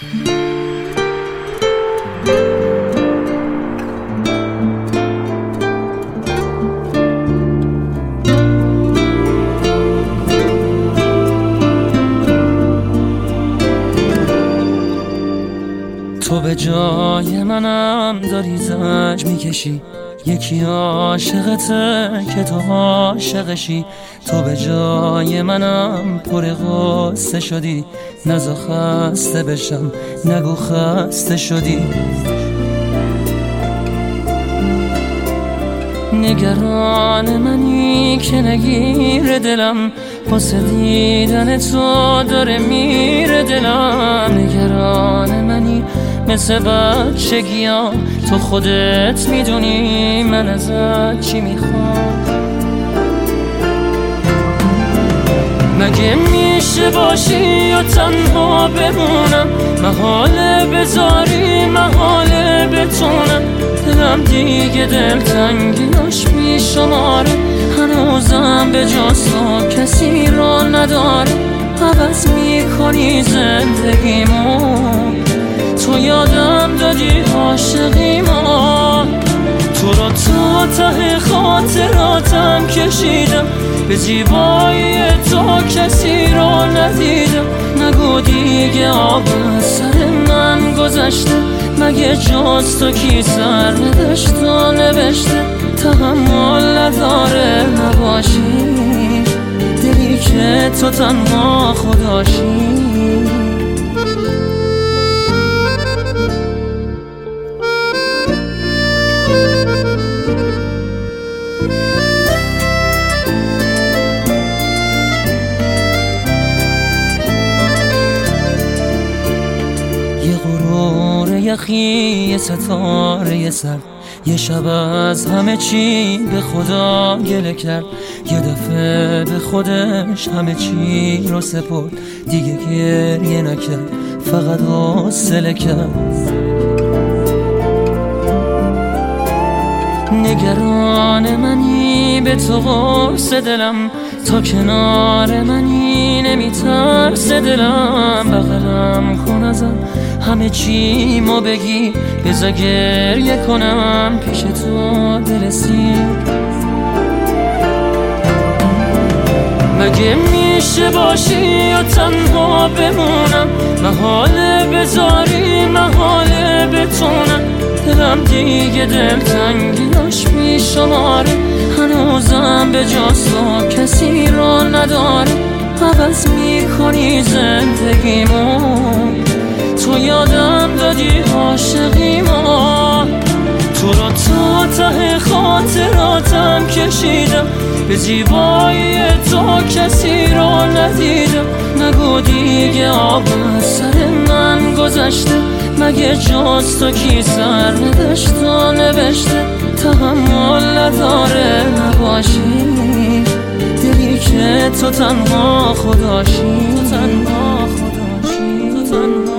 تو به جای منم داری زنج میکشی، یکی عاشقته که تو عاشقشی. تو به جای منم پر غصه شدی، نزا خسته بشم نگو خسته شدی. نگران منی که نگیر دلم، واسه دیدن تو داره میره دلم. نگران منی مثل بچگیام، تو خودت میدونی من ازت چی میخوام. مگه میشه باشی یا تنها بمونم، محاله بذاری محاله بتونم. دلم دیگه دلتنگیاش بیشماره، هنوزم به جز تو کسی را نداره. عوض میکنی زندگیمو، تو یادم دادی عاشقیمو. تو را تا ته خاطراتم کشیدم، به زیبایی تو کسی را ندیدم. نگو دیگه آب سر من گذشته، مگه جز تو کی سر نداشت و نوشته. تحمل نداره نباشی، دلی که تو تنها خداشی. یه غرور یخی، یه ستاره سر، یه شب از همه چی به خدا گله کرد. یه دفعه به خودش همه چی رو سپرد، دیگه گریه نکرد فقط حوصله کرد. نگران منی به تو قرص دلم، تا کنار منی نمیترس دلم. بغلم کن ازم همه چی مو بگی، بذار گریه کنم پیش تو دل سیر. مگه میشه باشی یا تنها بمونم، محاله بذاری محاله بتونم. دلم دیگه دلتنگیاش بیشماره، هنوزم به جز تو کسی را نداره. عوض میکنی زندگیمو، تو یادم دادی عاشقیمو. تو را تا ته خاطراتم کشیدم، به زیبایی تو کسی را ندیدم. نگو دیگه آب سر من گذشته، مگه جز تو کی سر نداشت و نوشته. تحمل نداره نباشی، دلی که تو تنها خداشی. تو تنها خداشی، تو تنها